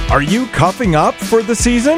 Are you cuffing up for the season?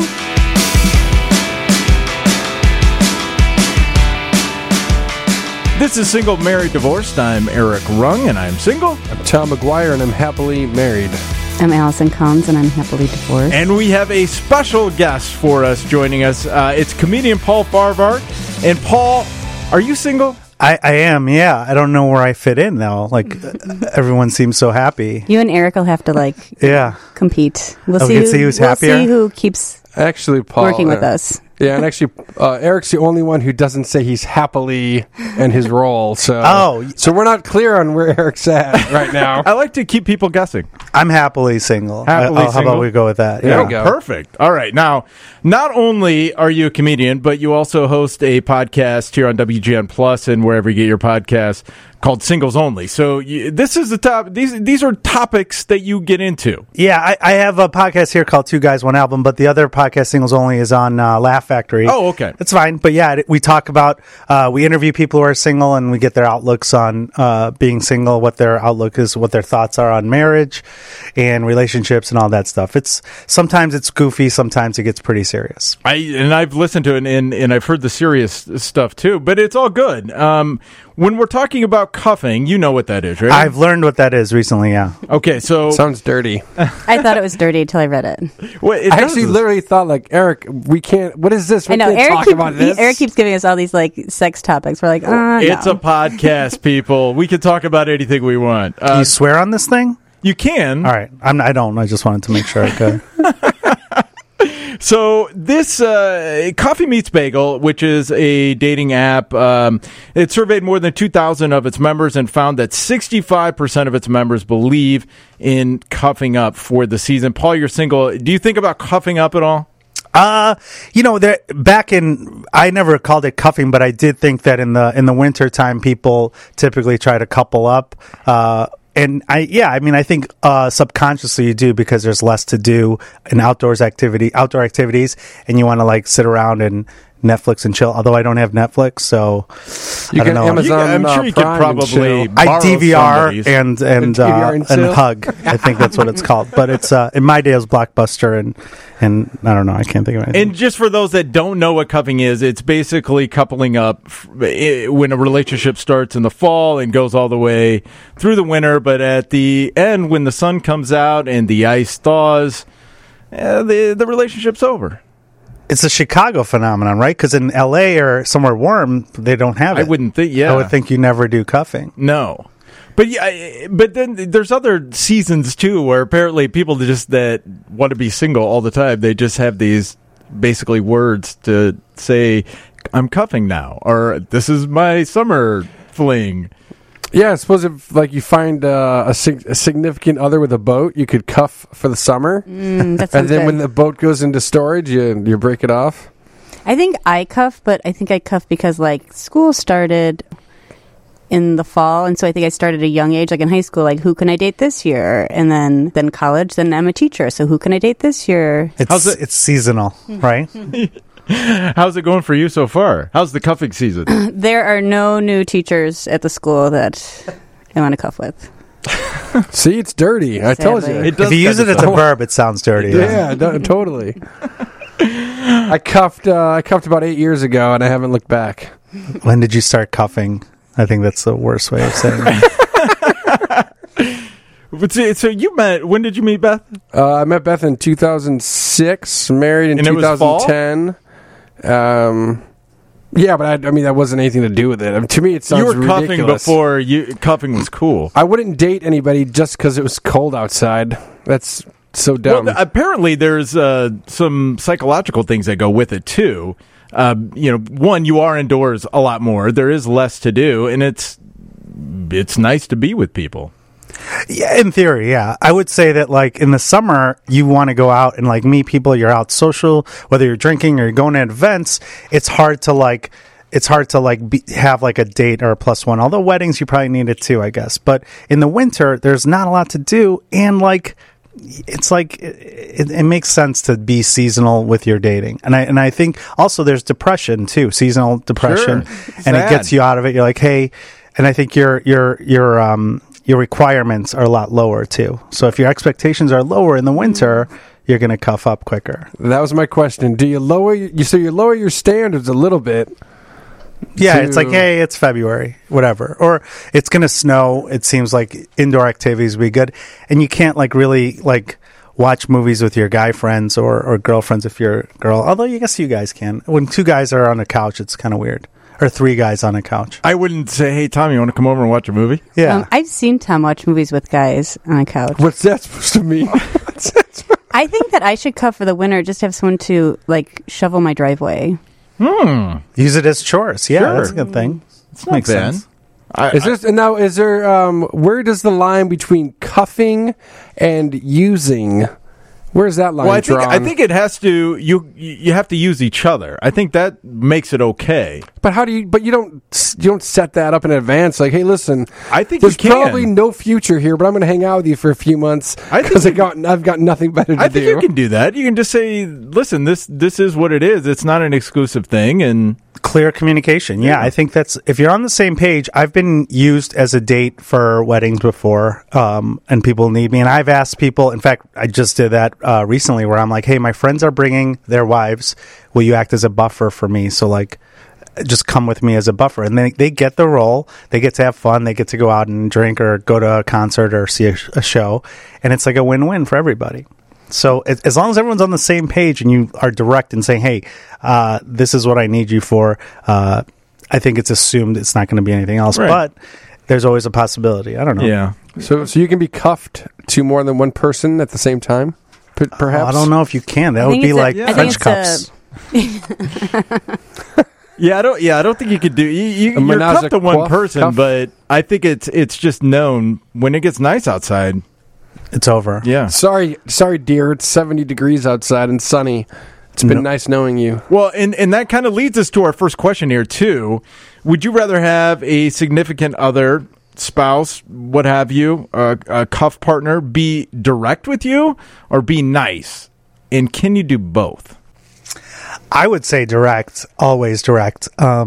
This is Single, Married, Divorced. I'm Eric Rung, and I'm single. I'm Tom McGuire, and I'm happily married. I'm Allison Combs, and I'm happily divorced. And we have a special guest for us joining us. It's comedian Paul Farvart. And Paul, are you single? I am, yeah. I don't know where I fit in, though. Like, everyone seems so happy. You and Eric will have to, compete. We can see who's happier? We'll see who keeps actually, Paul, working with us. Yeah, and actually, Eric's the only one who doesn't say he's happily in his role. So we're not clear on where Eric's at right now. I like to keep people guessing. I'm happily single. How about we go with that? There we go. Perfect. All right. Now, not only are you a comedian, but you also host a podcast here on WGN Plus and wherever you get your podcasts called Singles Only. So this is the top. These are topics that you get into. Yeah, I have a podcast here called Two Guys, One Album, but the other podcast, Singles Only, is on Laugh Factory. Oh, okay. It's fine. But yeah, we talk about, we interview people who are single and we get their outlooks on being single, what their outlook is, what their thoughts are on marriage and relationships and all that stuff. Sometimes it's goofy, sometimes it gets pretty serious. I've listened to it and I've heard the serious stuff too, but it's all good. When we're talking about cuffing, you know what that is, right? I've learned what that is recently, yeah. Okay, so... Sounds dirty. I thought it was dirty until I read it. I actually literally thought, Eric, we can't... What is this? We I know, can't talk about this. Eric keeps giving us all these, sex topics. We're like, It's no. a podcast, people. We can talk about anything we want. Can you swear on this thing? You can. All right. I don't. I just wanted to make sure I could. So this Coffee Meets Bagel, which is a dating app, it surveyed more than 2,000 of its members and found that 65% of its members believe in cuffing up for the season. Paul, you're single. Do you think about cuffing up at all? I never called it cuffing, but I did think that in the winter time, people typically try to couple up. And I think subconsciously you do because there's less to do in outdoor activities, and you want to sit around and Netflix and chill. Although I don't have Netflix, so you I don't know. Amazon, I'm sure you could probably I DVR and Hug. I think that's what it's called. But it's in my day it was Blockbuster and I don't know. I can't think of anything. And just for those that don't know what cuffing is, it's basically coupling up when a relationship starts in the fall and goes all the way through the winter. But at the end, when the sun comes out and the ice thaws, the relationship's over. It's a Chicago phenomenon, right? Because in L.A. or somewhere warm, they don't have it. I wouldn't think. Yeah, I would think you never do cuffing. No, but but then there's other seasons too where apparently people that want to be single all the time, they just have these basically words to say, "I'm cuffing now," or "This is my summer fling." Yeah, I suppose if you find a significant other with a boat, you could cuff for the summer. That and then good. when the boat goes into storage, you break it off. I think I cuff, but I think I cuff because school started in the fall, and so I think I started at a young age, in high school, who can I date this year? And then college, then I'm a teacher, so who can I date this year? It's seasonal, right? How's it going for you so far? How's the cuffing season? There are no new teachers at the school that I want to cuff with. See, it's dirty. I told you. It does if you use it as a verb, it sounds dirty. Yeah, totally. I cuffed about 8 years ago, and I haven't looked back. When did you start cuffing? I think that's the worst way of saying it. So you met, when did you meet Beth? I met Beth in 2006, married in 2010. Yeah, but that wasn't anything to do with it. To me, it sounds ridiculous. You were cuffing before cuffing was cool. I wouldn't date anybody just because it was cold outside. That's so dumb. Well, apparently there's some psychological things that go with it too. One, you are indoors a lot more. There is less to do, and it's nice to be with people. Yeah, in theory, yeah. I would say that in the summer, you want to go out and meet people. You're out social, whether you're drinking or you're going to events. It's hard to have a date or a plus one. Although weddings, you probably need it too, I guess. But in the winter, there's not a lot to do, and it makes sense to be seasonal with your dating. And I think also there's depression too, seasonal depression, and it gets you out of it. You're hey, and I think your requirements are a lot lower too. So if your expectations are lower in the winter, you're going to cuff up quicker. That was my question. Do you lower you lower your standards a little bit? Yeah, it's like, hey, it's February, whatever. Or it's going to snow. It seems like indoor activities would be good. And you can't like really like watch movies with your guy friends or girlfriends if you're a girl. Although I guess you guys can. When two guys are on a couch, it's kind of weird. Or three guys on a couch. I wouldn't say, hey, Tom, you want to come over and watch a movie? Yeah. I've seen Tom watch movies with guys on a couch. What's that supposed to mean? I think that I should cuff for the winter, just have someone to like shovel my driveway. Use it as chores. Yeah, Sure. that's a good thing. It's not Makes bad. sense. Is there where does the line between cuffing and using? Where's that line Well, drawn? I think it has to. You have to use each other. I think that makes it okay. But how do you? But you don't set that up in advance. Like, hey, listen, I think there's you can. probably no future here, but I'm going to hang out with you for a few months because I've got nothing better to I do. think you can do that. You can just say, listen, this is what it is. It's not an exclusive thing, and Clear communication. Yeah, I think that's, if you're on the same page, I've been used as a date for weddings before, and people need me. And I've asked people, in fact, I just did that recently where I'm like, hey, my friends are bringing their wives. Will you act as a buffer for me? So like, just come with me as a buffer. And they get the role. They get to have fun. They get to go out and drink or go to a concert or see a show. And it's like a win-win for everybody. So as long as everyone's on the same page and you are direct and saying, hey, this is what I need you for, I think it's assumed it's not going to be anything else. Right. But there's always a possibility. I don't know. yeah. So you can be cuffed to more than one person at the same time, perhaps? I don't know if you can. That I would think be it's like I French think cups. I don't think you could do. You're menage cuffed a to one coif person, cuff? but I think it's just known when it gets nice outside. It's over. Yeah. Sorry, dear. It's 70 degrees outside and sunny. It's been nice knowing you. Well, and that kind of leads us to our first question here too. Would you rather have a significant other, spouse, what have you, a cuff partner, be direct with you or be nice? And can you do both? I would say direct, always direct.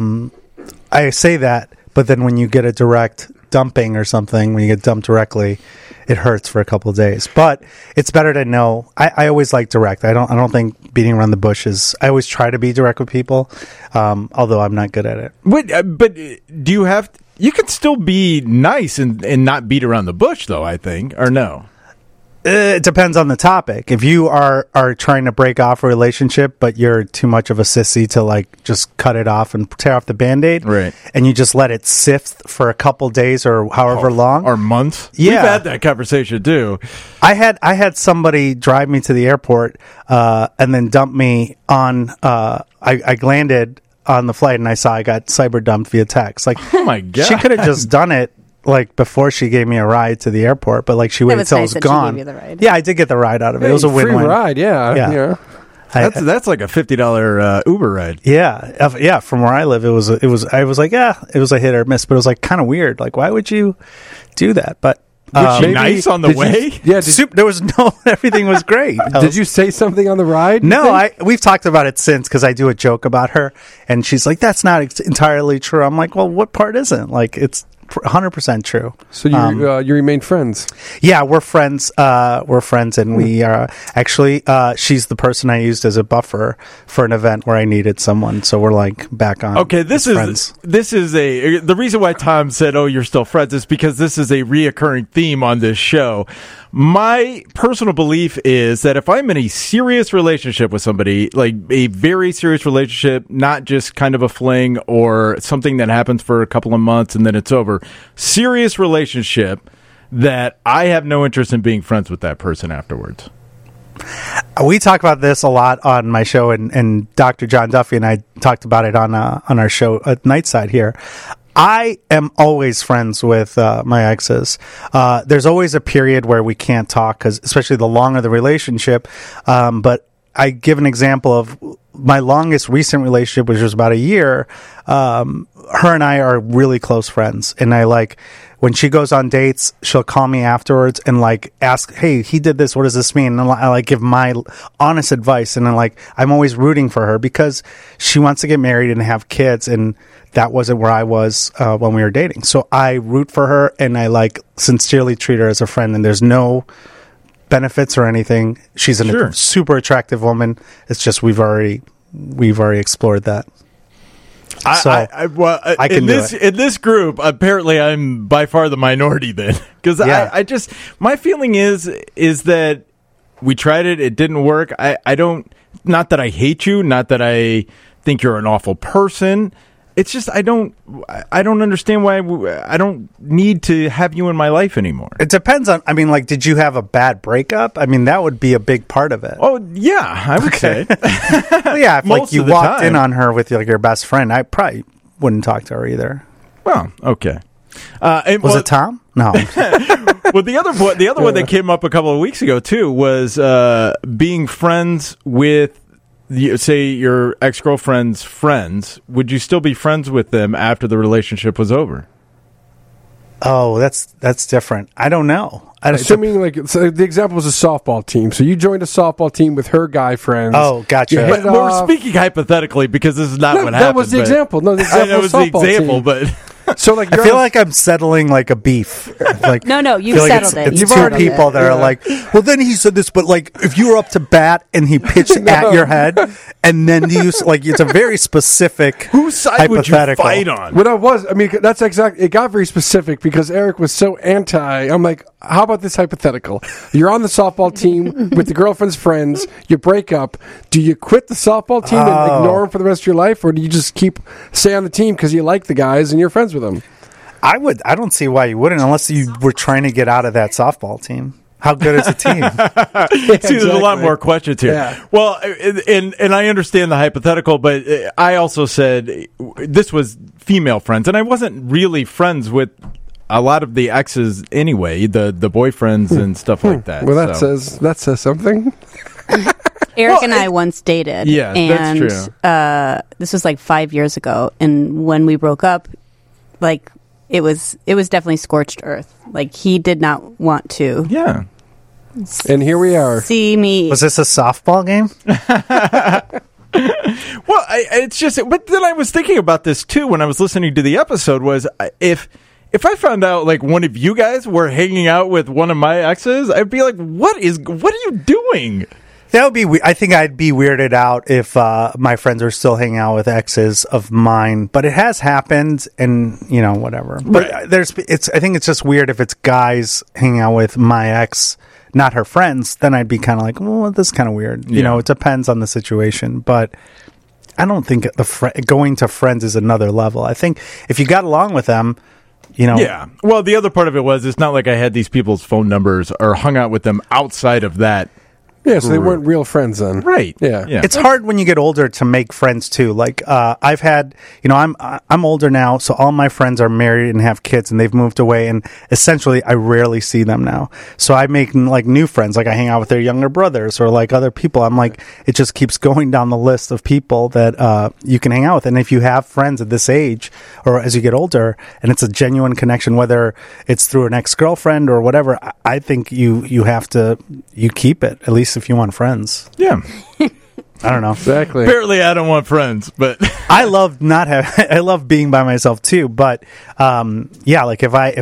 I say that, but then when you get a direct dumping or something, when you get dumped directly, it hurts for a couple of days. But it's better to know. I always like direct. I don't think beating around the bush is. I always try to be direct with people, although I'm not good at it. But do you have? You can still be nice and not beat around the bush, though. I think, or no. It depends on the topic. If you are trying to break off a relationship, but you're too much of a sissy to like just cut it off and tear off the Band-Aid, right? And you just let it sift for a couple days or however long, or months. Yeah, we've had that conversation too. I had somebody drive me to the airport and then dump me on. I landed on the flight and I saw I got cyber dumped via text. Like, oh my god, she could have just done it. Like before she gave me a ride to the airport, but like she waited until it was gone. Yeah, I did get the ride out of it. It was a free win-win. ride, yeah. That's like a $50 Uber ride. Yeah. From where I live, it was. I was like, it was a hit or miss, but it was like kind of weird. Like, why would you do that? But was she nice on the way? There was no. Everything was great. Did you say something on the ride? No, we've talked about it since because I do a joke about her, and she's like, "That's not entirely true." I'm like, "Well, what part isn't?" Like, it's 100% true. So you remain friends? Yeah, we're friends. We're friends, and we are actually. She's the person I used as a buffer for an event where I needed someone. So we're like back on. Okay, the reason why Tom said, "Oh, you're still friends," is because this is a reoccurring theme on this show. My personal belief is that if I'm in a serious relationship with somebody, like a very serious relationship, not just kind of a fling or something that happens for a couple of months and then it's over, serious relationship, that I have no interest in being friends with that person afterwards. We talk about this a lot on my show, and Dr. John Duffy and I talked about it on our show at Nightside here. I am always friends with my exes. There's always a period where we can't talk, because especially the longer the relationship. But I give an example of my longest recent relationship, which was about a year. Her and I are really close friends, and I like when she goes on dates, she'll call me afterwards and like ask, "Hey, he did this. What does this mean?" And I like give my honest advice, and I'm always rooting for her because she wants to get married and have kids, and that wasn't where I was when we were dating. So I root for her, and I like sincerely treat her as a friend, and there's no benefits or anything. She's a super attractive woman. It's just we've already explored that. In this group, apparently I'm by far the minority then, because I just, my feeling is that we tried it, it didn't work. I don't, not that I hate you, not that I think you're an awful person. It's just I don't understand why I don't need to have you in my life anymore. It depends on. I mean, like, did you have a bad breakup? I mean, that would be a big part of it. Oh yeah, I would say. Well, yeah, if like you walked in on her with like your best friend, I probably wouldn't talk to her either. Well, okay. Was it Tom? No. Well, the other one that came up a couple of weeks ago too was being friends with. Say your ex-girlfriend's friends, would you still be friends with them after the relationship was over? Oh, that's different. I don't know. Assuming so the example was a softball team. So you joined a softball team with her guy friends. Oh, gotcha. But we're speaking hypothetically because this is not what happened. That was the example. No, the example was the example, but so like I feel like I'm settling like a beef. Like no, you've settled it. It's two people that are like, well, then he said this, but like if you were up to bat and he pitched at your head, and then you like it's a very specific whose side would you fight on? What I was, I mean, that's exactly. It got very specific because Eric was so anti. I'm like, how about this hypothetical? You're on the softball team with the girlfriend's friends. You break up. Do you quit the softball team and ignore them for the rest of your life, or do you just stay on the team because you like the guys and you're friends with them? I don't see why you wouldn't, unless you were trying to get out of that softball team. How good is the team? See, there's a lot more questions here. Yeah. Well, and I understand the hypothetical, but I also said this was female friends, and I wasn't really friends with a lot of the exes anyway, the boyfriends and stuff like that. Well, that says something. Eric and I once dated. Yeah, and, that's true. This was like 5 years ago, and when we broke up, like it was definitely scorched earth. Like he did not want to. Yeah. And here we are. See me. Was this a softball game? Well, it's just. But then I was thinking about this too when I was listening to the episode. Was if I found out like one of you guys were hanging out with one of my exes, I'd be like, "What are you doing?" That would be. I think I'd be weirded out if my friends are still hanging out with exes of mine. But it has happened, and whatever. But I think it's just weird if it's guys hanging out with my ex, not her friends. Then I'd be kind of like, well, this is kind of weird. Yeah. It depends on the situation. But I don't think going to friends is another level. I think if you got along with them. Yeah. Well, the other part of it was it's not like I had these people's phone numbers or hung out with them outside of that. Yeah, so they weren't real friends then. Right. Yeah. It's hard when you get older to make friends too. Like I've had, I'm older now, so all my friends are married and have kids and they've moved away, and essentially I rarely see them now. So I make like new friends, like I hang out with their younger brothers or like other people. I'm like, it just keeps going down the list of people that you can hang out with. And if you have friends at this age or as you get older and it's a genuine connection, whether it's through an ex-girlfriend or whatever, I think you keep it, at least if you want friends. Yeah. I don't know. Exactly. Apparently I don't want friends, but I love I love being by myself too, but like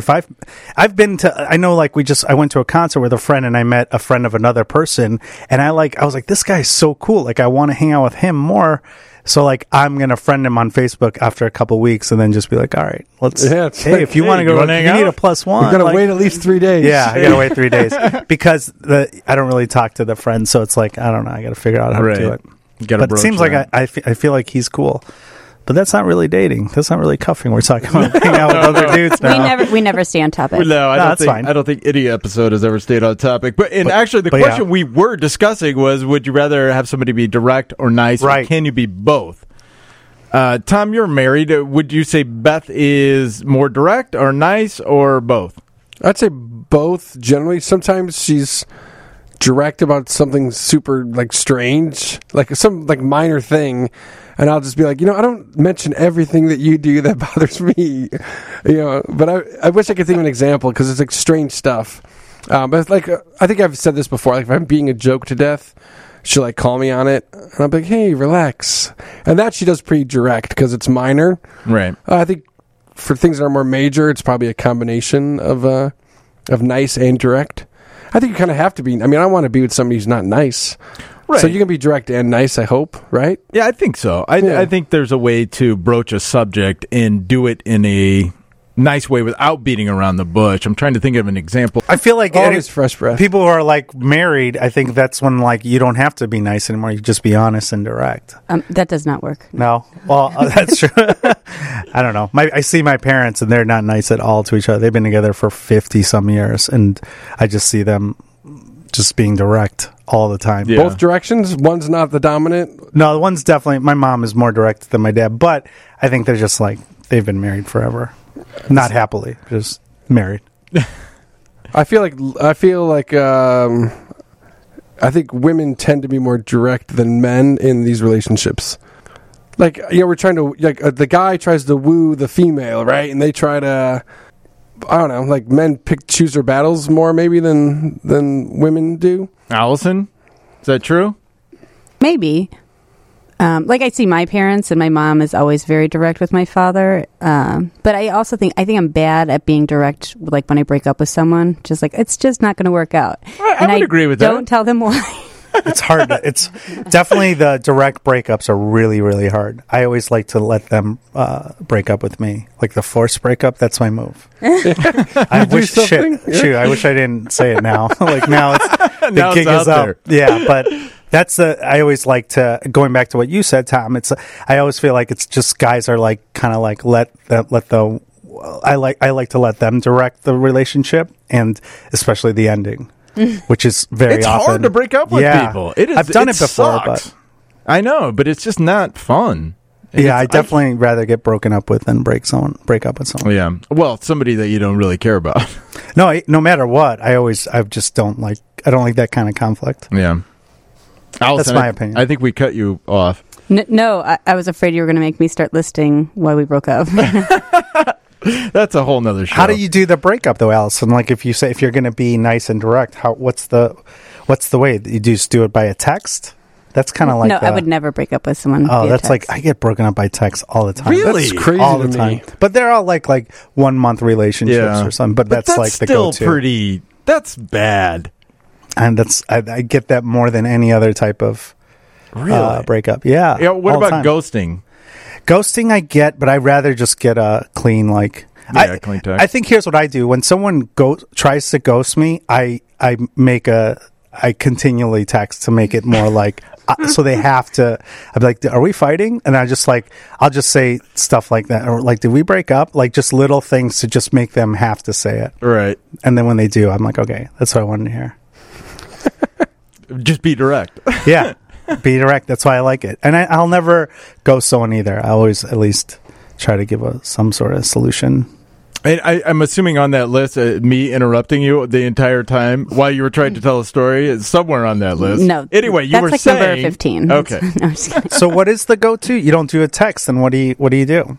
I've been to, I know like I went to a concert with a friend and I met a friend of another person and I was like, this guy's so cool. Like I want to hang out with him more. So like I'm going to friend him on Facebook after a couple weeks and then just be like, all right, if you want to go, you need a +1. You're going to wait at least 3 days. Yeah, I got to wait 3 days because I don't really talk to the friends. So it's like, I don't know. I got to figure out how to do it. But it seems like I feel like he's cool. But that's not really dating. That's not really cuffing. We're talking about hanging out with other dudes now. We never stay on topic. No, that's fine. I don't think any episode has ever stayed on topic. But actually, the question we were discussing was, would you rather have somebody be direct or nice? Right. Or can you be both? Tom, you're married. Would you say Beth is more direct or nice or both? I'd say both. Generally, sometimes she's direct about something super like strange, like some like minor thing, and I'll just be like, I don't mention everything that you do that bothers me, But I wish I could think of an example because it's like strange stuff. But like I think I've said this before. Like if I'm being a joke to death, she'll like call me on it, and I'll be like, "Hey, relax." And that she does pretty direct because it's minor. Right. I think for things that are more major, it's probably a combination of nice and direct. I think you kind of have to be. I mean, I want to be with somebody who's not nice. Right. So you can be direct and nice, I hope, right? Yeah, I think so. I think there's a way to broach a subject and do it in a nice way without beating around the bush. I'm trying to think of an example. I feel like Always fresh breath. people who are like married, I think that's when like you don't have to be nice anymore. You just be honest and direct. That does not work. No, well, that's true. I don't know. I see my parents, and they're not nice at all to each other. They've been together for 50-some years, and I just see them just being direct all the time. Yeah. Both directions. One's not the dominant. No, the one's definitely, my mom is more direct than my dad, but I think they're just like, they've been married forever. Not happily, just married. I feel like I think women tend to be more direct than men in these relationships. Like, we're trying to, the guy tries to woo the female, right? And they try to, I don't know, like men choose their battles more maybe than women do. Allison, is that true? Maybe. Like I see my parents, and my mom is always very direct with my father. But I also think I'm bad at being direct. Like when I break up with someone, just like it's just not going to work out. I would agree with that. Don't tell them why. It's hard. It's definitely the direct breakups are really, really hard. I always like to let them break up with me. Like the forced breakup, that's my move. I wish something? shoot, I wish I didn't say it now. Like now it's the Now gig it's is out up. Yeah, but that's I always like to, going back to what you said, Tom, I always feel like it's just guys are like kind of like I like to let them direct the relationship, and especially the ending. Which is very It's often hard to break up with people. It is. I've done it before, sucks. but I know, but it's just not fun. yeah, I definitely rather get broken up with than break up with someone. Yeah. Well, somebody that you don't really care about. No matter what, I just don't like that kind of conflict. Yeah. Allison, That's my opinion. I think we cut you off. No, I was afraid you were going to make me start listing why we broke up. That's a whole nother show. How do you do the breakup though, Allison? Like if you're going to be nice and direct, what's the way? You just do it by a text? That's kind of like no, I would never break up with someone. Oh, via that's text. like I get broken up by text all the time. Really? That's crazy all to the time. me. But they're all like 1 month relationships or something. But that's like the still go-to. pretty. That's bad. And I get that more than any other type of breakup. Yeah. Yeah. What all the about time. ghosting? Ghosting? I get, but I'd rather just get a clean Clean text. I think here's what I do when someone tries to ghost me. I continually text to make it more like so they have to. I'd be like, "Are we fighting?" And I'll just say stuff like that, or like, "Did we break up?" Like just little things to just make them have to say it. Right. And then when they do, I'm like, "Okay, that's what I wanted to hear." Just be direct. Yeah, be direct. That's why I like it. And I'll never ghost someone either. I always at least try to give some sort of solution. And I'm assuming on that list, me interrupting you the entire time while you were trying to tell a story is somewhere on that list. No. Anyway, you that's were like saying number 15. Okay. No, I'm just kidding. So what is the go-to? You don't do a text, then what do you do?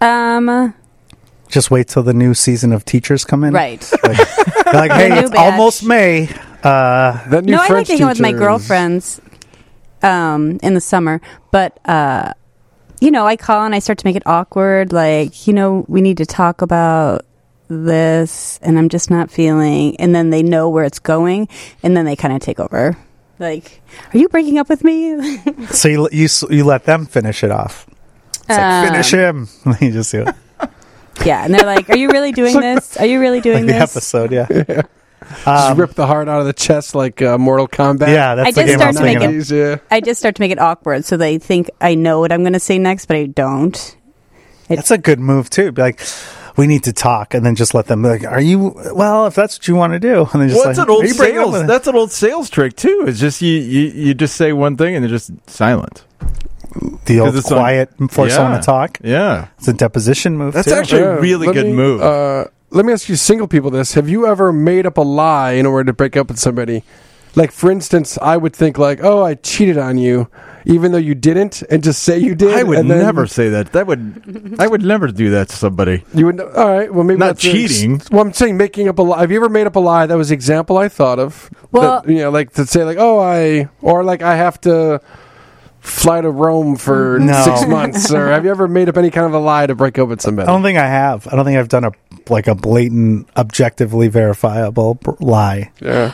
Just wait till the new season of Teachers come in? Right. They're like, hey, new it's batch. almost May. That new No, I like French to hang out with my teacher is- girlfriends in the summer, but I call and I start to make it awkward. Like, we need to talk about this, and I'm just not feeling. And then they know where it's going, and then they kind of take over. Like, are you breaking up with me? So you let them finish it off. It's like, finish him. You just do it. Yeah, and they're like, "Are you really doing this? Are you really doing Like the this?" episode, yeah. Just rip the heart out of the chest like Mortal Kombat. Yeah, that's I the just game I'm start to make thinking it- of. Yeah. I just start to make it awkward, so they think I know what I'm going to say next, but I don't. That's a good move, too. Be like, we need to talk, and then just let them be like, are you, well, if that's what you want to do. And then just What's like, an old are you breaking up sales? with it? That's an old sales trick too. It's just you just say one thing and they're just silent. The old 'Cause it's on- quiet, force someone to talk. Yeah, It's a deposition move, that's too. actually a really let good me, move. Let me ask you single people this. Have you ever made up a lie in order to break up with somebody? Like, for instance, I would think like, oh, I cheated on you, even though you didn't, and just say you did. I would and then never say that. I would never do that to somebody. You would. All right. Well, maybe Not that's cheating. Well, I'm saying making up a lie. Have you ever made up a lie? That was the example I thought of. Well- That, like to say like, oh, I have to fly to Rome for No. 6 months, or have you ever made up any kind of a lie to break up with somebody? I don't think I have. I don't think I've done a like a blatant, objectively verifiable lie. Yeah.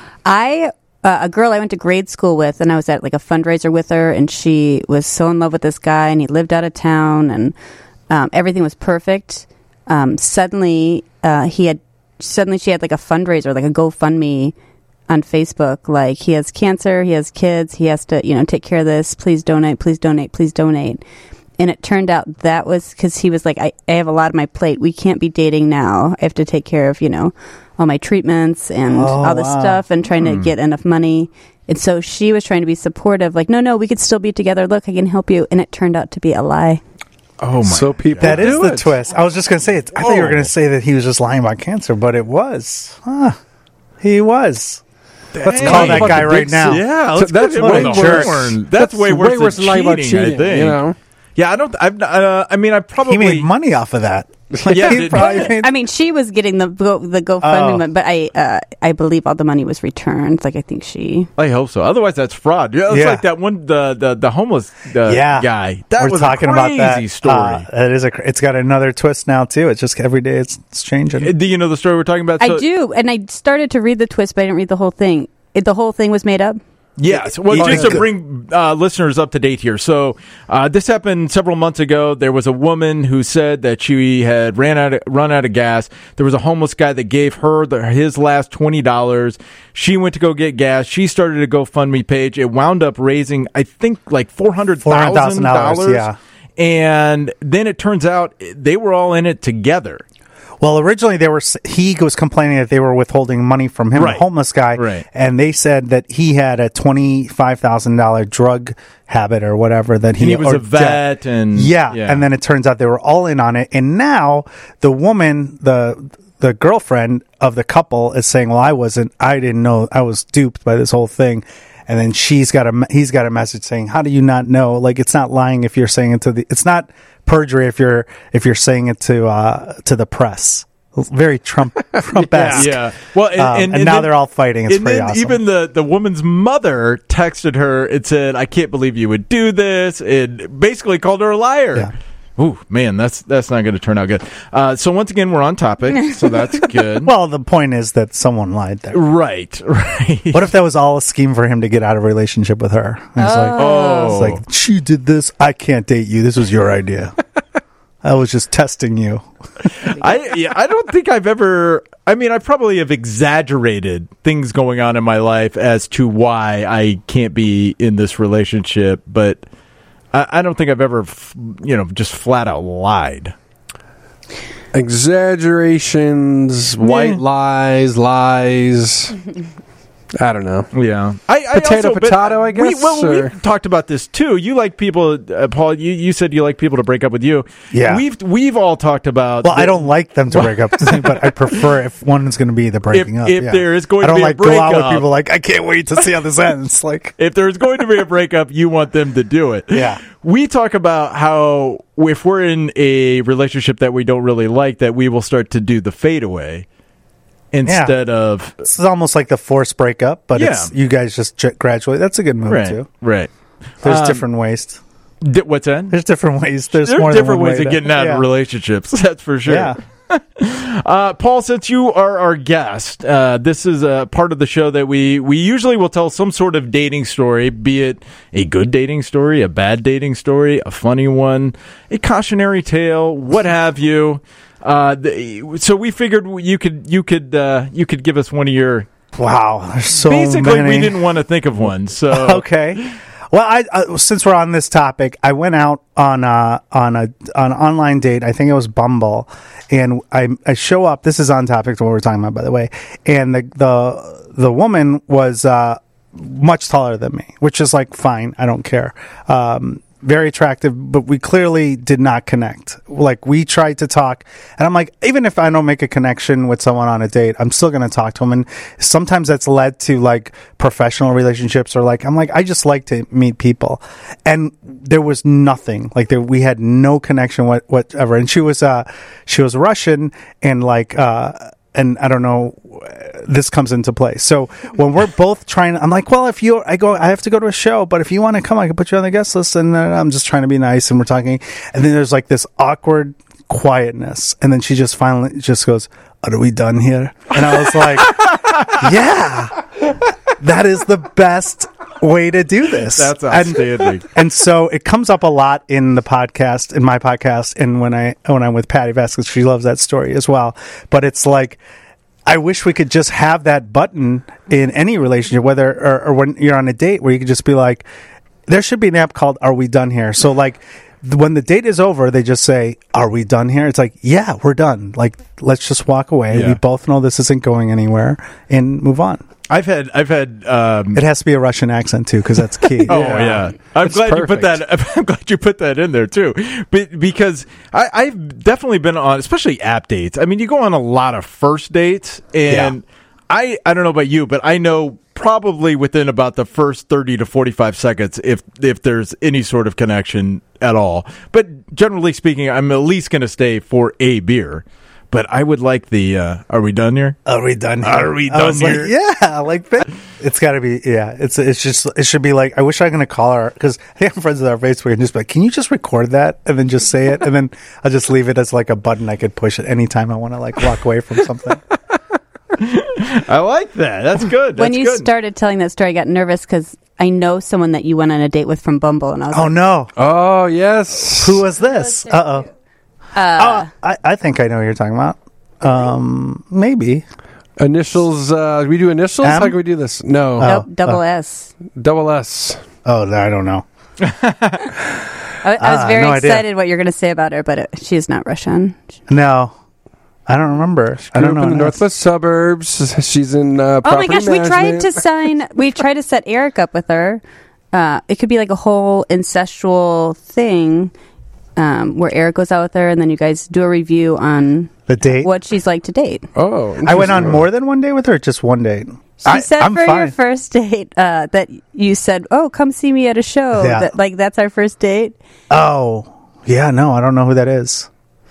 A girl I went to grade school with, and I was at like a fundraiser with her, and she was so in love with this guy, and he lived out of town, and everything was perfect. Suddenly she had like a fundraiser, like a GoFundMe on Facebook, like he has cancer, he has kids, he has to, take care of this. Please donate, please donate, please donate. And it turned out that was because he was like, I have a lot on my plate. We can't be dating now. I have to take care of, all my treatments and all this stuff and trying to get enough money. And so she was trying to be supportive, like, no, we could still be together. Look, I can help you. And it turned out to be a lie. Oh my! So people That is do the it. twist. I was just going to say it. I thought you were going to say that he was just lying about cancer, but it was. He was. Let's call that guy right now. Yeah, So let's that's go give him way a worse. horn. That's way worse than lying about cheating, I think. Yeah, I don't. I probably He made money off of that. Yeah, He probably made- I mean, she was getting the GoFundMe, but I believe all the money was returned. Like, I think she. I hope so. Otherwise, that's fraud. Yeah, it's Yeah. like that one, the homeless guy. That We're was talking a crazy about that story. That is it's got another twist now too. It's just every day it's changing. Do you know the story we're talking about? I do, and I started to read the twist, but I didn't read the whole thing. The whole thing was made up. Yes. Well, just to bring listeners up to date here. So this happened several months ago. There was a woman who said that she had run out of gas. There was a homeless guy that gave her his last $20. She went to go get gas. She started a GoFundMe page. It wound up raising, I think, like $400,000. Yeah. And then it turns out they were all in it together. Well, originally he was complaining that they were withholding money from him, Right. the homeless guy, Right. and they said that he had a $25,000 drug habit or whatever that And he was or a vet, and and then it turns out they were all in on it, and now the woman, the girlfriend of the couple, is saying, "Well, I didn't know, I was duped by this whole thing." And then he's got a message saying, "How do you not know? Like, it's not lying if you're saying it it's not perjury if you're saying it to the press." Very Trump-esque. Yeah. Well, and now then, they're all fighting. It's and pretty then awesome. even the woman's mother texted her and said, "I can't believe you would do this," and basically called her a liar. Yeah. Ooh, man, that's not going to turn out good. So once again, we're on topic, so that's good. Well, the point is that someone lied there. Right. What if that was all a scheme for him to get out of a relationship with her? And it's like, she did this. I can't date you. This was your idea. I was just testing you. I don't think I've ever. I mean, I probably have exaggerated things going on in my life as to why I can't be in this relationship, but I don't think I've ever, just flat out lied. Exaggerations, white lies. I don't know. Yeah, Potato, I guess. We've talked about this too. You like people, Paul. You said you like people to break up with you. Yeah, we've all talked about. Well, I don't like them to break up, but I prefer if one is going to be the breaking up. If there is going I don't to be like a breakup, go out with people like, I can't wait to see how this ends. Like, if there's going to be a breakup, you want them to do it. Yeah. We talk about how if we're in a relationship that we don't really like, that we will start to do the fadeaway. Instead of... It's almost like the forced breakup, but it's you guys just gradually. That's a good move, too. Right. There's different ways. What's that? There's different ways. There's more different ways of getting out of relationships. That's for sure. Yeah. Paul, since you are our guest, this is a part of the show that we usually will tell some sort of dating story, be it a good dating story, a bad dating story, a funny one, a cautionary tale, what have you. So we figured you could give us one of your. Wow, there's so basically many. We didn't want to think of one. So okay. Well, I since we're on this topic, I went out on an online date. I think it was Bumble, and I show up. This is on topic to what we're talking about, by the way. And the woman was much taller than me, which is like fine. I don't care. Very attractive, but we clearly did not connect. Like, we tried to talk, and I'm like, even if I don't make a connection with someone on a date, I'm still going to talk to them. And sometimes that's led to like professional relationships, or like, I'm like, I just like to meet people. And there was nothing. Like, we had no connection whatever. And she was Russian, and like, and I don't know, this comes into play. So when we're both trying, I'm like, well, I have to go to a show, but if you want to come, I can put you on the guest list. And I'm just trying to be nice, and we're talking. And then there's like this awkward quietness, and then she just finally just goes, "Are we done here?" And I was like, "Yeah, that is the best way to do this." That's outstanding. And so it comes up a lot in the podcast, in my podcast, and when I'm with Patty Vasquez, she loves that story as well. But it's like, I wish we could just have that button in any relationship, whether or when you're on a date, where you could just be like, there should be an app called "Are We Done Here?" So like, when the date is over, they just say, "Are we done here?" It's like, yeah, we're done. Like, let's just walk away. Yeah. We both know this isn't going anywhere, and move on. I've had. It has to be a Russian accent too, because that's key. Oh yeah, I'm glad you put that. I'm glad you put that in there too, because I've definitely been on, especially app dates. I mean, you go on a lot of first dates, and I don't know about you, but I know probably within about the first 30 to 45 seconds if there's any sort of connection at all. But generally speaking, I'm at least going to stay for a beer. But I would like the, are we done here? Are we done here? Are we done here? Like, yeah, like it's got to be. Yeah, it's just it should be like. I wish I could call her, because I think I'm friends with her on Facebook, and just be like, can you just record that and then just say it, and then I'll just leave it as like a button I could push at any time I want to like walk away from something. I like that. That's good. When That's you good. started telling that story, I got nervous because I know someone that you went on a date with from Bumble, and I was Oh like, no! Oh, yes. Who was this? I think I know what you're talking about. Maybe. Initials. We do initials? M? How can we do this? No. nope, double S. Double S. Oh, I don't know. I was very no idea. excited what you're going to say about her, but she's not Russian. No, I don't remember. I Grew don't up know. in the Northwest suburbs. She's in Oh my property gosh, we tried management. to sign. We tried to set Eric up with her. It could be like a whole incestual thing where Eric goes out with her, and then you guys do a review on The date. what she's like to date. Oh, I went on interesting. more than one date with her. Or just one date. She said I'm for your fine. first date that you said, "Oh, come see me at a show." Yeah. That's our first date. Oh, yeah, no, I don't know who that is.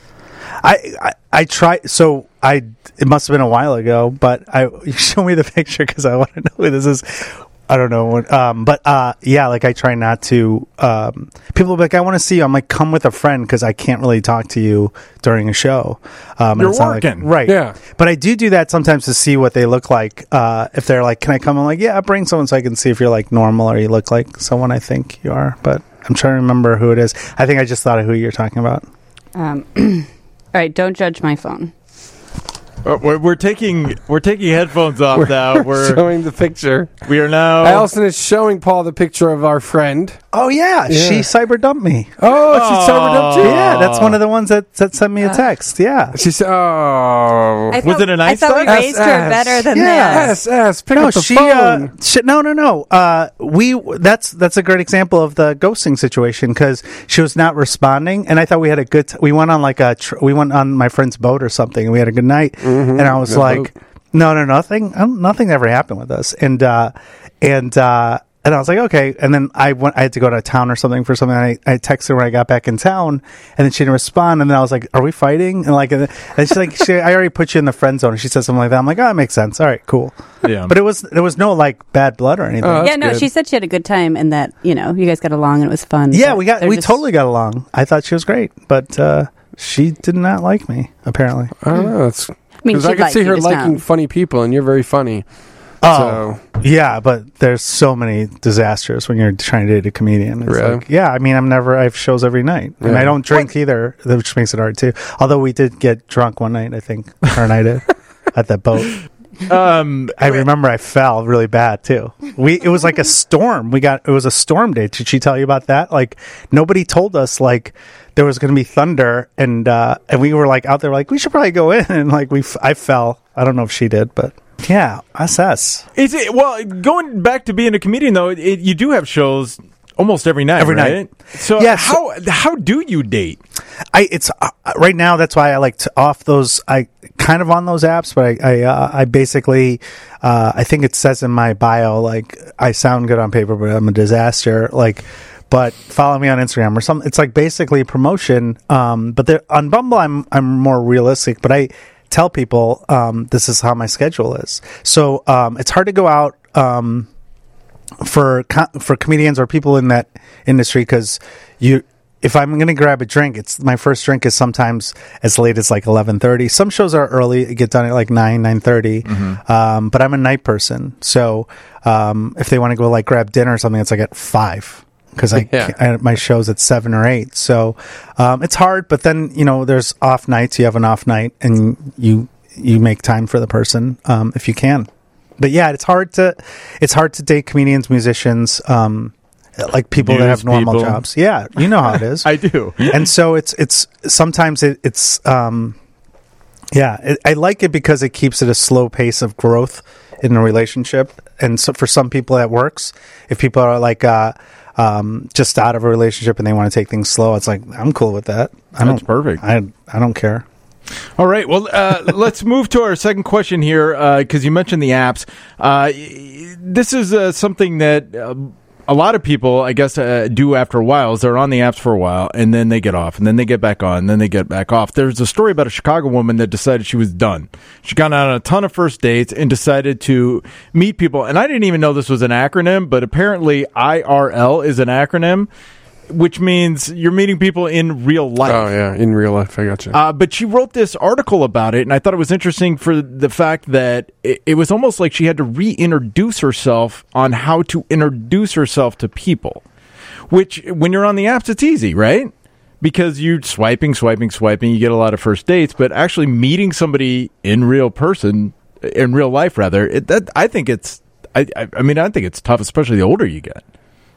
I tried, so it must have been a while ago, but you show me the picture because I want to know who this is. I don't know. Yeah, like I try not to, people will be like, I want to see you. I'm like, come with a friend because I can't really talk to you during a show. And You're it's not like- working. right. Yeah. But I do that sometimes to see what they look like. If they're like, can I come? I'm like, yeah, bring someone so I can see if you're like normal or you look like someone I think you are. But I'm trying to remember who it is. I think I just thought of who you're talking about. All right, don't judge my phone. We're taking headphones off now. We're showing the picture. we are now. Allison is showing Paul the picture of our friend. Oh, yeah. Yeah. She cyber dumped me. Oh, she sobered up too. Yeah, that's one of the ones that sent me a text. Yeah. She said, "Oh, Was it a nice I thought we text? raised her SS. better than Yeah. this. yes, pick No, up the she, phone." no. That's a great example of the ghosting situation because she was not responding, and I thought we had a good. We went on like we went on my friend's boat or something, and we had a good night. And I was Good like, no, nothing ever happened with us, and I was like, okay. And then I had to go to town or something for something. And I texted her when I got back in town, and then she didn't respond. And then I was like, are we fighting? And she's like, I already put you in the friend zone. And she said something like that. I'm like, oh, that makes sense. All right, cool. Yeah. But there was no like bad blood or anything. Oh, Yeah, that's no, good. she said she had a good time and that, you guys got along and it was fun. Yeah, But they're we just- totally got along. I thought she was great, but she did not like me, apparently. I don't know. It's mean, because I she'd could like see you, her just liking not. funny people, and you're very funny. Oh, yeah, but there's so many disasters when you're trying to date a comedian. It's Really? like, yeah, I mean, I have shows every night, and Yeah. I don't drink either, which makes it hard too. Although we did get drunk one night, I think, her and I did at that boat. I remember I fell really bad too. It was like a storm. It was a storm day. Did she tell you about that? Like nobody told us like there was going to be thunder, and we were like out there like we should probably go in, and like I fell. I don't know if she did, but yeah, SS. Is it going back to being a comedian though? You do have shows almost every night. Every right? night. So Yeah, how do you date? It's right now. That's why I like to off those. I kind of on those apps, but I basically I think it says in my bio like I sound good on paper, but I'm a disaster. Like, but follow me on Instagram or something. It's like basically promotion. But on Bumble, I'm more realistic. But I tell people this is how my schedule is. So it's hard to go out for comedians or people in that industry because if I'm going to grab a drink, it's my first drink is sometimes as late as like 11:30. Some shows are early, get done at like 9:30. But I'm a night person, so if they want to go like grab dinner or something, it's like at 5 because my show's at 7 or 8. So it's hard, but then there's off nights. You have an off night, and you make time for the person if you can. But yeah, it's hard to date comedians, musicians. Like people that have normal jobs. Yeah, you know how it is. I do. And so it's sometimes it's I like it because it keeps it a slow pace of growth in a relationship. And so for some people that works. If people are like just out of a relationship and they want to take things slow, it's like I'm cool with that. That's perfect. I don't care. All right. Well, let's move to our second question here because you mentioned the apps. This is something that a lot of people, I guess, do after a while. Is they're on the apps for a while, and then they get off, and then they get back on, and then they get back off. There's a story about a Chicago woman that decided she was done. She got on a ton of first dates and decided to meet people. And I didn't even know this was an acronym, but apparently IRL is an acronym, which means you're meeting people in real life. Oh, yeah, in real life. I got you. But she wrote this article about it, and I thought it was interesting for the fact that it was almost like she had to reintroduce herself on how to introduce herself to people, which, when you're on the apps, it's easy, right? Because you're swiping, you get a lot of first dates, but actually meeting somebody in real life, rather, I think it's tough, especially the older you get.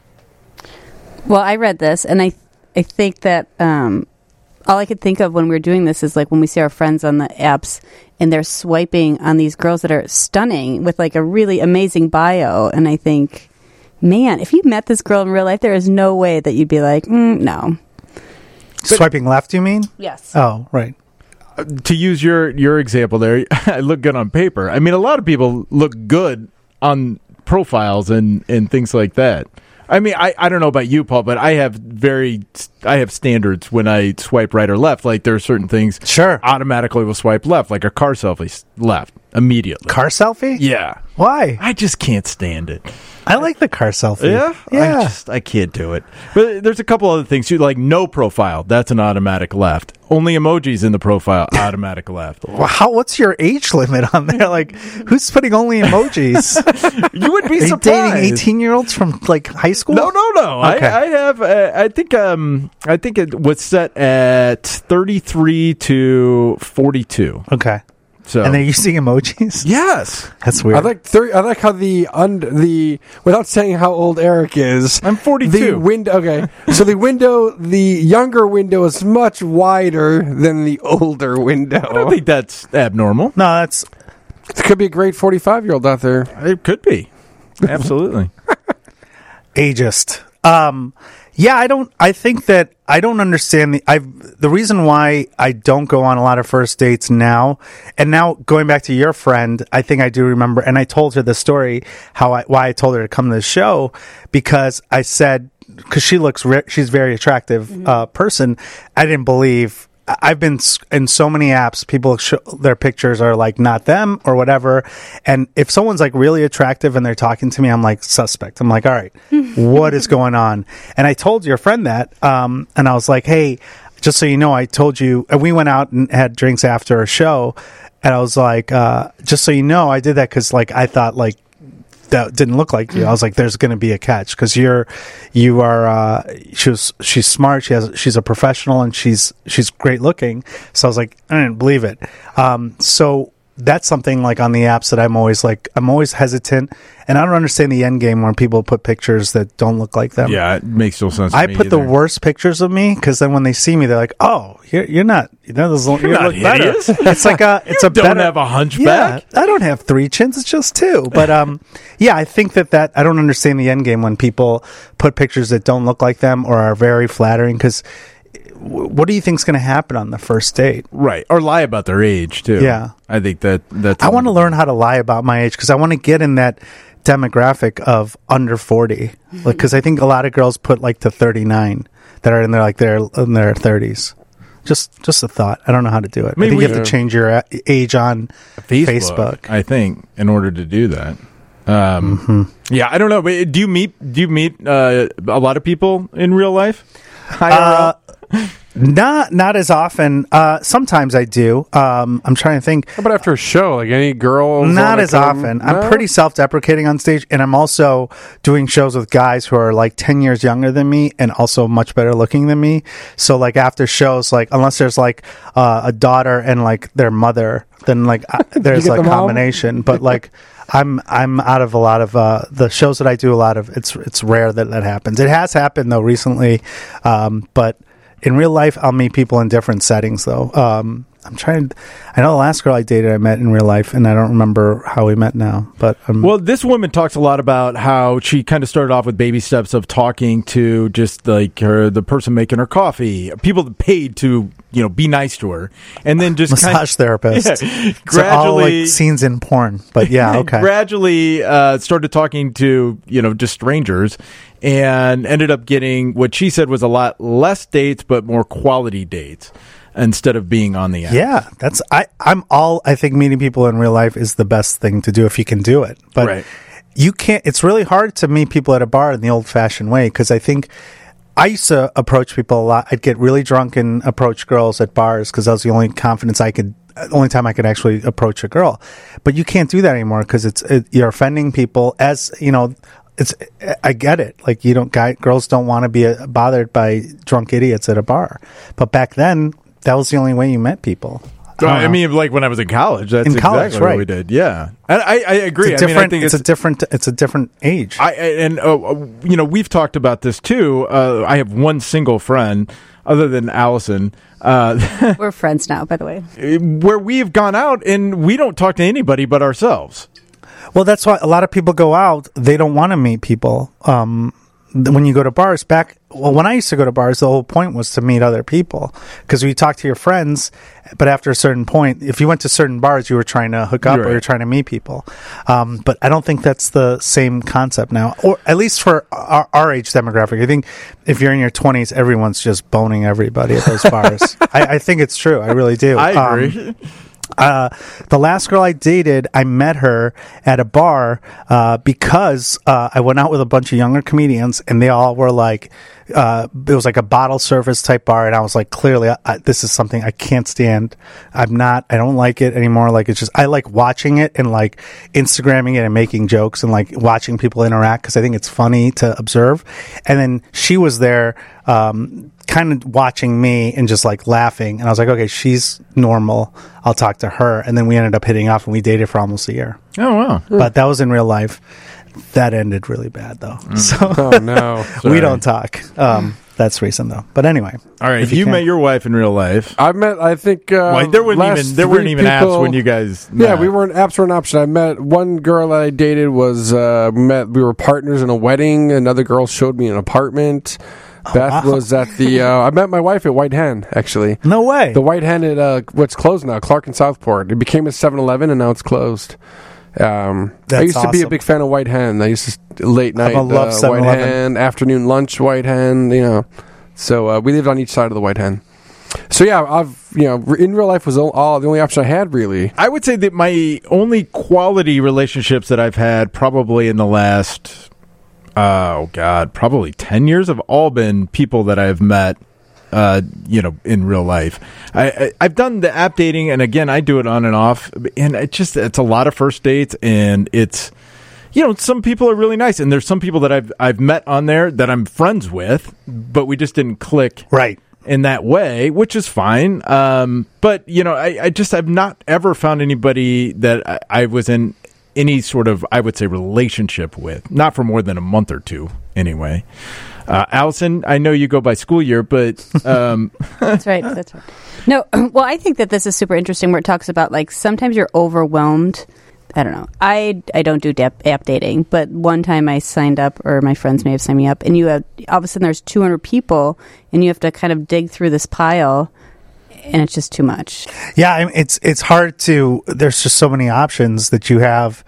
Well, I read this, and I think that all I could think of when we were doing this is like when we see our friends on the apps and they're swiping on these girls that are stunning with like a really amazing bio. And I think, man, if you met this girl in real life, there is no way that you'd be like, no. Swiping left, you mean? Yes. Oh, right. To use your example there, I look good on paper. I mean, a lot of people look good on profiles and things like that. I mean, I don't know about you, Paul, but I have standards when I swipe right or left. Like, there are certain things automatically will swipe left, like a car selfie left immediately. Car selfie? Yeah. Why? I just can't stand it. I like the car selfie. Yeah? Yeah. I can't do it. But there's a couple other things too, like no profile. That's an automatic left. Only emojis in the profile, automatic left. What's your age limit on there? Like, who's putting only emojis? You would be Are surprised. You dating 18-year-olds from like high school? No. Okay. I have. I think it was set at 33 to 42. Okay. So, and they're using emojis? Yes. That's weird. I like how the without saying how old Eric is. I'm 42. The window. Okay, so the younger window is much wider than the older window. I don't think that's abnormal. No, it could be a great 45-year-old out there. It could be. Absolutely. Ageist. Yeah, I think that I don't understand the reason why I don't go on a lot of first dates now. And now going back to your friend, I think I do remember, and I told her the story why I told her to come to the show, because I said, because she's a very attractive person. I didn't believe. I've been in so many apps, people their pictures are like not them or whatever. And if someone's like really attractive and they're talking to me, I'm like suspect. I'm like, all right, what is going on? And I told your friend that, and I was like, hey, just so you know, I told you, and we went out and had drinks after a show. And I was like, just so you know, I did that because like, I thought like, that didn't look like you. I was like, there's going to be a catch because she's smart. She's a professional and she's great looking. So I was like, I didn't believe it. So that's something like on the apps that I'm always hesitant, and I don't understand the end game where people put pictures that don't look like them. Yeah, it makes no sense. I put the worst pictures of me because then when they see me, they're like, "Oh, you're not. You know, you not look better." hideous. It's like it's you a don't better, have a hunchback. Yeah, I don't have 3 chins. It's just 2. But yeah, I think that I don't understand the end game when people put pictures that don't look like them or are very flattering because. What do you think is going to happen on the first date? Right. Or lie about their age, too. Yeah. I think that's... I want to learn how to lie about my age because I want to get in that demographic of under 40. Because I think a lot of girls put like to 39 that are in their 30s. Just a thought. I don't know how to do it. I think you have to change your age on Facebook. I think, in order to do that. Yeah, I don't know. Do you meet a lot of people in real life? Not as often. Sometimes I do. I'm trying to think. How about after a show? Like any girls? Not as often. I'm pretty self-deprecating on stage, and I'm also doing shows with guys who are like 10 years younger than me and also much better looking than me. So like after shows, like unless there's like a daughter and like their mother, then like there's like a combination. But like I'm out of a lot of the shows that I do. A lot of it's rare that happens. It has happened though recently, but. In real life, I'll meet people in different settings, though. I know the last girl I dated, I met in real life, and I don't remember how we met now. But well, this woman talks a lot about how she kind of started off with baby steps of talking to just like the person making her coffee, people that paid to be nice to her, and then just massage therapist. Yeah, gradually, all like scenes in porn. But yeah, okay. Gradually started talking to just strangers. And ended up getting what she said was a lot less dates, but more quality dates instead of being on the app. Yeah, I think meeting people in real life is the best thing to do if you can do it. But you can't. It's really hard to meet people at a bar in the old-fashioned way because I think I used to approach people a lot. I'd get really drunk and approach girls at bars because that was the only only time I could actually approach a girl. But you can't do that anymore because you're offending people. As you know. I get it. Like girls don't want to be bothered by drunk idiots at a bar. But back then, that was the only way you met people. I mean, like when I was in college, that's exactly what we did. Yeah, and I agree. I think it's a different age. We've talked about this too. I have one single friend, other than Allison. We're friends now, by the way. Where we've gone out and we don't talk to anybody but ourselves. Well, that's why a lot of people go out. They don't want to meet people. When you go to bars, when I used to go to bars, the whole point was to meet other people because you talk to your friends. But after a certain point, if you went to certain bars, you were trying to hook up or you're trying to meet people. But I don't think that's the same concept now, or at least for our age demographic. I think if you're in your 20s, everyone's just boning everybody at those bars. I think it's true. I really do. I agree. The last girl I dated, I met her at a bar because I went out with a bunch of younger comedians, and they all were like, it was like a bottle service type bar, and I was like, clearly, this is something I can't stand. I don't like it anymore. Like, it's just, I like watching it and like Instagramming it and making jokes and like watching people interact because I think it's funny to observe. And then she was there, kind of watching me and just like laughing. And I was like, okay, she's normal. I'll talk to her. And then we ended up hitting off and we dated for almost a year. Oh, wow. But that was in real life. That ended really bad though. So oh no. We don't talk. That's recent though. But anyway. All right. You met your wife in real life. I think there weren't even apps when you guys met. Yeah, apps were an option. I met one girl that I dated we were partners in a wedding. Another girl showed me an apartment. Beth was at the I met my wife at White Hen, actually. No way. The White Hen at what's closed now, Clark and Southport. It became a 7-Eleven and now it's closed. I used to be a big fan of White Hen. I used to late night White Hen, afternoon lunch White Hen, So we lived on each side of the White Hen. So yeah, I've in real life was the only option I had really. I would say that my only quality relationships that I've had probably in the last probably 10 years have all been people that I've met in real life. I've done the app dating, and again, I do it on and off, and it's a lot of first dates, and it's, some people are really nice, and there's some people that I've met on there that I'm friends with, but we just didn't click right in that way, which is fine. But I've not ever found anybody that I was in any sort of, I would say, relationship with, not for more than a month or two anyway. Allison, I know you go by school year, but that's right. No, well, I think that this is super interesting where it talks about like sometimes you're overwhelmed. I don't know. I don't do app dating, but one time I signed up, or my friends may have signed me up, and all of a sudden there's 200 people, and you have to kind of dig through this pile, and it's just too much. Yeah, it's hard to. There's just so many options that you have.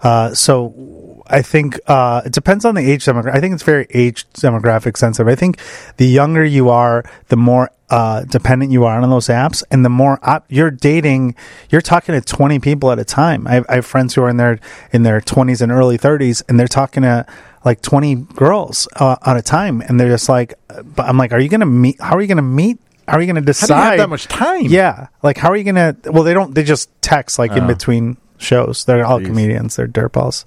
So I think it depends on the age demographic. I think it's very age demographic sensitive. I think the younger you are, the more dependent you are on those apps, and the more you're dating, you're talking to 20 people at a time. I have friends who are in their 20s and early 30s, and they're talking to like 20 girls at a time, and they're just like, but I'm like, are you going to meet? How are you going to meet? How are you going to decide? How do you have that much time? Yeah, like how are you going to? Well, they don't. They just text like in between shows. They're all comedians. They're dirtballs.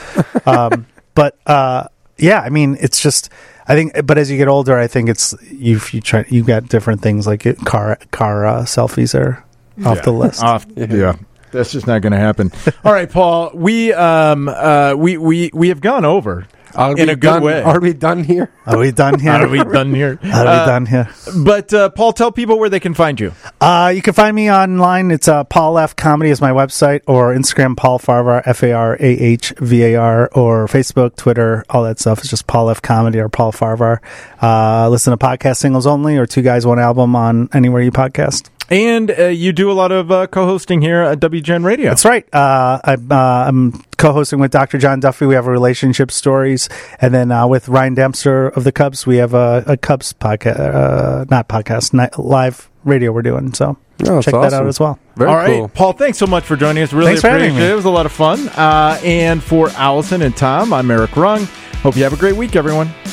But yeah, I mean, it's just. I think, but as you get older, I think it's you got different things like car selfies are off the list. Yeah. That's just not going to happen. All right, Paul. We have gone over in a good way. Are we done here? Are we done here? Are we done here? Are we done here? But Paul, tell people where they can find you. You can find me online. It's Paul F Comedy is my website, or Instagram Paul Farvar FARAHVAR, or Facebook, Twitter, all that stuff. It's just Paul F Comedy or Paul Farvar. Listen to podcast singles only, or Two Guys One Album on anywhere you podcast. And you do a lot of co-hosting here at WGN Radio. That's right. I'm co-hosting with Dr. John Duffy. We have a relationship stories, and then with Ryan Dempster of the Cubs, we have a Cubs podcast, live radio we're doing. So check that out as well. Very cool. Paul, thanks so much for joining us. Really appreciate it. It was a lot of fun. And for Allison and Tom, I'm Eric Rung. Hope you have a great week, everyone.